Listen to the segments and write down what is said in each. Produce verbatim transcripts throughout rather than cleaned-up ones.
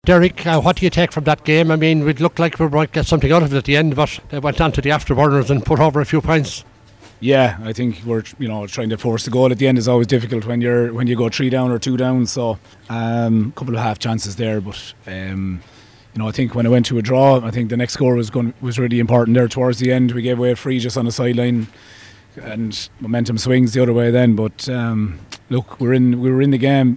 Derek, uh, what do you take from that game? I mean, it looked like we might get something out of it at the end, but they went on to the afterburners and put over a few points. Yeah, I think we're you know trying to force the goal at the end is always difficult when you're when you go three down or two down. So a um, couple of half chances there, but um, you know I think when it went to a draw, I think the next score was going was really important there towards the end. We gave away a free just on the sideline, and momentum swings the other way then. But um, look, we're in we were in the game.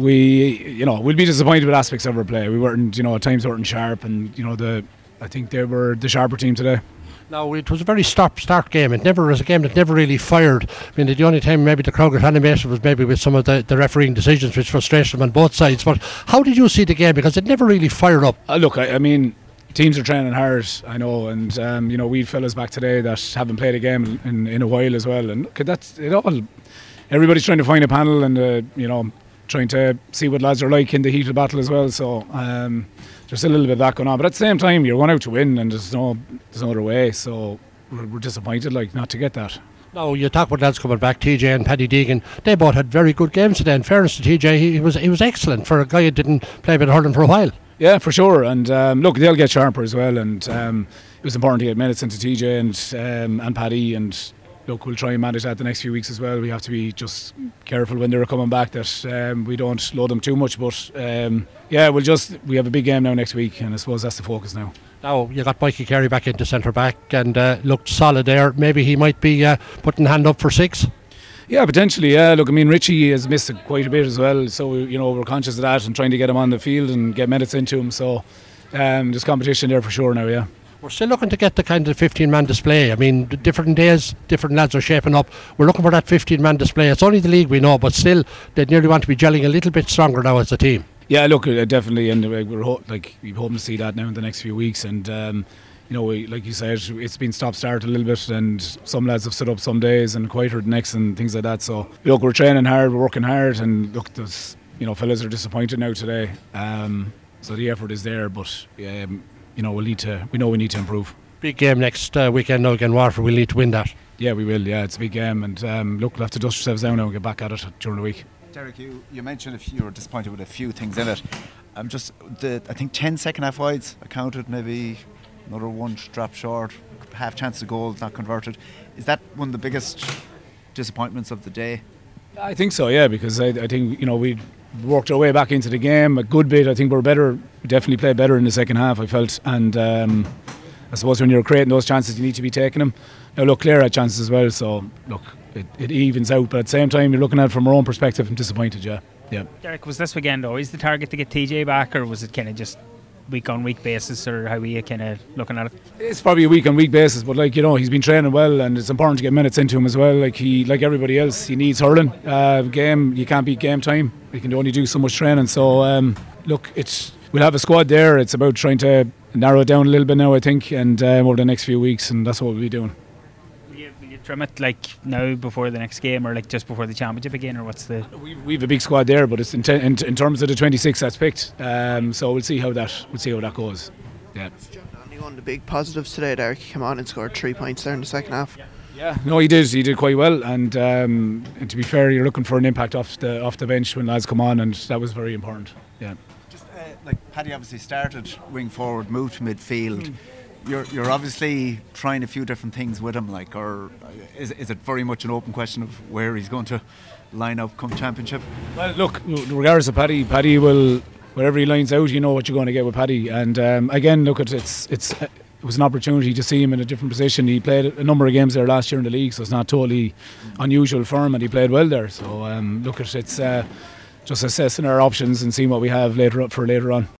We you know we'll be disappointed with aspects of our play. We weren't you know at times weren't sharp, and you know the I think they were the sharper team today. Now, it was a very start start game. It never was a game that never really fired. I mean, the only time maybe the crowd got animated was maybe with some of the, the refereeing decisions, which frustrated them on both sides. But how did you see the game? Because it never really fired up. Uh, look, I, I mean, teams are training hard, I know, and um, you know, we fellas back today that haven't played a game in, in a while as well. And look, that's it all. Everybody's trying to find a panel and uh, you know, trying to see what lads are like in the heat of battle as well. So. Um, There's a little bit of that going on, but at the same time, you're going out to win, and there's no, there's no other way. So we're, we're disappointed, like, not to get that. Now you talk about lads coming back, T J and Paddy Deegan. They both had very good games today. In fairness to T J, he, he was he was excellent for a guy who didn't play a bit of hurling for a while. Yeah, for sure. And um, look, they'll get sharper as well. And um, it was important to get minutes into T J and um, and Paddy. And look, we'll try and manage that the next few weeks as well. We have to be just careful when they're coming back that um, we don't load them too much. But um, yeah, we'll just we have a big game now next week, and I suppose that's the focus now. Now you got Mikey Carey back into centre back and uh, looked solid there. Maybe he might be uh, putting hand up for six. Yeah, potentially. Yeah, look, I mean, Richie has missed quite a bit as well, so you know we're conscious of that and trying to get him on the field and get minutes into him. So um, there's competition there for sure now. Yeah. We're still looking to get the kind of fifteen man display. I mean, different days, different lads are shaping up. We're looking for that fifteen man display. It's only the league we know, but still, they nearly want to be gelling a little bit stronger now as a team. Yeah, look, uh, definitely, and uh, we're ho- like we're hoping to see that now in the next few weeks. And um, you know, we, like you said, it's been stop-start a little bit, and some lads have stood up some days and quieter the next, and things like that. So look, we're training hard, we're working hard, and look, there's you know, fellas are disappointed now today. Um, so the effort is there, but um, you know, we'll need to. We know we need to improve. Big game next uh, weekend now again, Waterford. We'll need to win that. Yeah, we will. Yeah, it's a big game, and um, look, we'll have to dust ourselves down now and get back at it during the week. Derek, you, you mentioned if you were disappointed with a few things in it. I'm just the I think ten second half wides I counted, maybe another one drop short, half chance of goals not converted. Is that one of the biggest disappointments of the day? I think so, yeah, because I, I think you know we worked our way back into the game a good bit. I think we're better, we definitely played better in the second half, I felt, and um, I suppose when you're creating those chances, you need to be taking them. Now look, Clare had chances as well, so look, it, it evens out. But at the same time, you're looking at it from our own perspective. I'm disappointed, yeah. Yeah. Derek, was this weekend always the target to get T J back, or was it kind of just week on week basis, or how were you kind of looking at it? It's probably a week on week basis, but like you know, he's been training well, and it's important to get minutes into him as well. Like he, like everybody else, he needs hurling. Uh, game, you can't beat game time. You can only do so much training. So um, look, it's we'll have a squad there. It's about trying to narrow it down a little bit now, I think, and um, over the next few weeks, and that's what we'll be doing. Will you, will you trim it like now before the next game, or like just before the championship again, or what's the? We we have a big squad there, but it's in, te- in, in terms of the twenty-six that's picked. Um, so we'll see how that we'll see how that goes. Yeah. Only one of the big positives today, Derek. He came on and scored three points there in the second half. Yeah, no, he did. He did quite well, and, um, and to be fair, you're looking for an impact off the off the bench when lads come on, and that was very important. Yeah. Just uh, like Paddy obviously started wing forward, moved to midfield. Mm. You're you're obviously trying a few different things with him, like, or is is it very much an open question of where he's going to line up come championship? Well, look, regardless of Paddy, Paddy will wherever he lines out, you know what you're going to get with Paddy, and um, again, look, at it's it's. Uh, It was an opportunity to see him in a different position. He played a number of games there last year in the league, so it's not totally unusual for him, and he played well there. So um, look, at it's uh, just assessing our options and seeing what we have later up for later on.